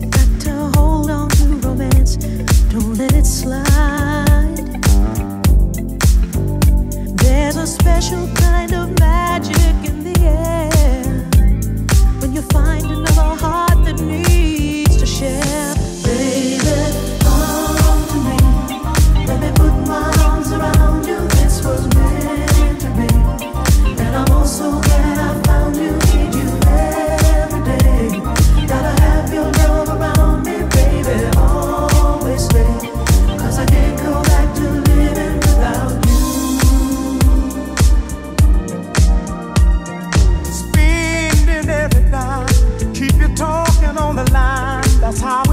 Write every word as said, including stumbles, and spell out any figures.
got to hold on to romance, don't let it slide. There's a special kind of magic in the air when you find another heart that needs to share. Baby, come to me, let me put my arms around you. This was meant to be, and I'm also glad I found you. Need you every day. Gotta have your love around me, baby, always stay. 'Cause I can't go back to living without you. Spending every night, keep you talking on the line. That's how